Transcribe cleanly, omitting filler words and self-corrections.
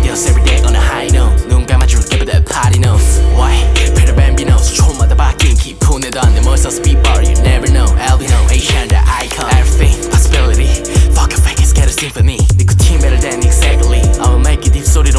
feels every day on a high note 눈 감아줄게 but that party knows Why? Peter Bambinos 초마다 바뀐 기분에도 내 머릿속 speedbar You never know Albino, Asian, the icon Everything, possibility Fuck a fake, it's get a symphony 니코틴 better than exactly I'ma make it deep 소리로